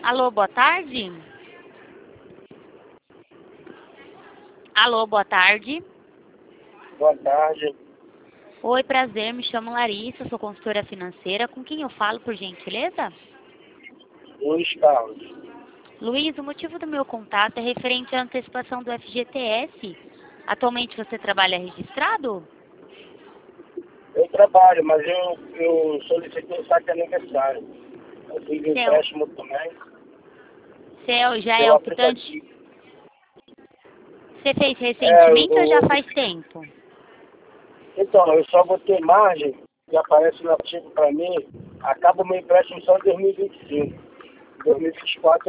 Alô, boa tarde. Alô, boa tarde. Boa tarde. Oi, prazer, me chamo Larissa, sou consultora financeira. Com quem eu falo, por gentileza? Luiz Carlos. Luiz, o motivo do meu contato é referente à antecipação do FGTS. Atualmente você trabalha registrado? Eu trabalho, mas eu solicitei o saque aniversário. Eu fiz empréstimo também. Você já é Pelo optante? aplicativo. Você fez recentemente ou já Eu, faz tempo? então, eu só botei margem que aparece no artigo para mim. Acaba o meu empréstimo só em 2025. Em 2024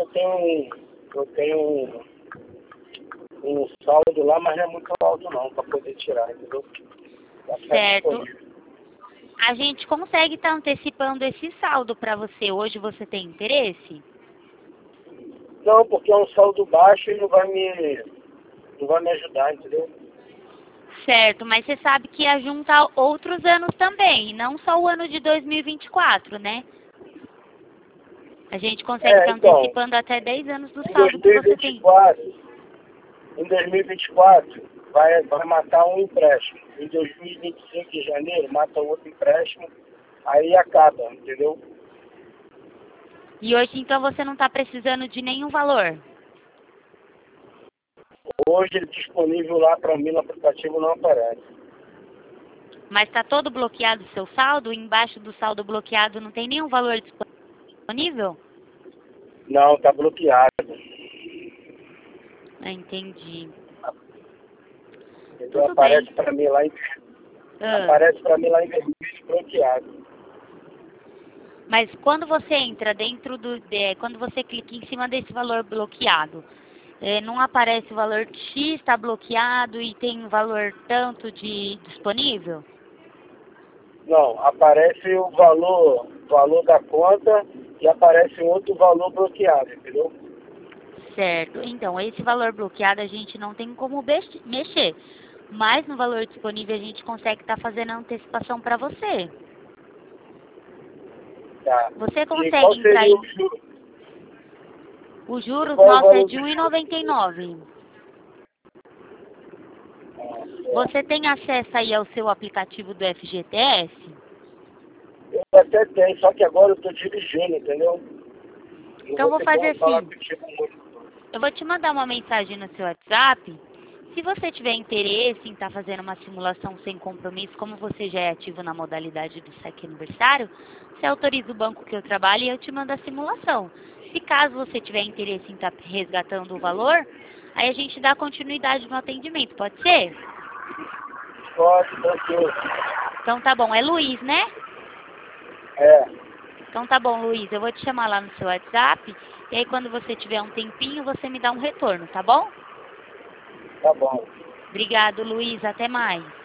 eu tenho um saldo lá, mas não é muito alto não, para poder tirar, entendeu? Vai ficar Certo. disponível. A gente consegue estar antecipando esse saldo para você. Hoje você tem interesse? Não, porque é um saldo baixo e não vai me ajudar, entendeu? Certo, mas você sabe que ia juntar outros anos também, não só o ano de 2024, né? A gente consegue estar Então, antecipando até 10 anos do em saldo que você tem. 2024, em 2024 vai matar um empréstimo. Em 2025, de janeiro, mata outro empréstimo, aí acaba, entendeu? E hoje, então, você não está precisando de nenhum valor. Hoje, ele disponível lá para mim no aplicativo não aparece. Mas está todo bloqueado o seu saldo? Embaixo do saldo bloqueado não tem nenhum valor disponível? Não, tá bloqueado. Ah, entendi. Então Tudo bem. aparece para mim lá em Ah, aparece para mim lá em vermelho bloqueado. mas quando você entra dentro quando você clica em cima desse valor bloqueado, não aparece o valor X está bloqueado e tem um valor tanto de disponível? Não, aparece o valor da conta e aparece um outro valor bloqueado, entendeu? Certo. Então, esse valor bloqueado a gente não tem como mexer. Mas no valor disponível a gente consegue estar fazendo a antecipação para você. Tá. Você E consegue qual entrar seria em... o juro? Os E juros qual é o nossos é valor de do R$ juro? 1,99. Você tem acesso aí ao seu aplicativo do FGTS? Eu até tenho, só que agora eu estou dirigindo, entendeu? Não Então, eu vou vou ter fazer como falar assim. contigo muito. Eu vou te mandar uma mensagem no seu WhatsApp. Se você tiver interesse em estar fazendo uma simulação sem compromisso, como você já é ativo na modalidade do saque aniversário, você autoriza o banco que eu trabalho e eu te mando a simulação. Se caso você tiver interesse em estar resgatando o valor, aí a gente dá continuidade no atendimento, pode ser? Pode, tranquilo. Então tá bom, é Luiz, né? É, Então tá bom, Luiz, eu vou te chamar lá no seu WhatsApp e aí quando você tiver um tempinho, você me dá um retorno, tá bom? tá bom. Obrigado, Luiz, até mais.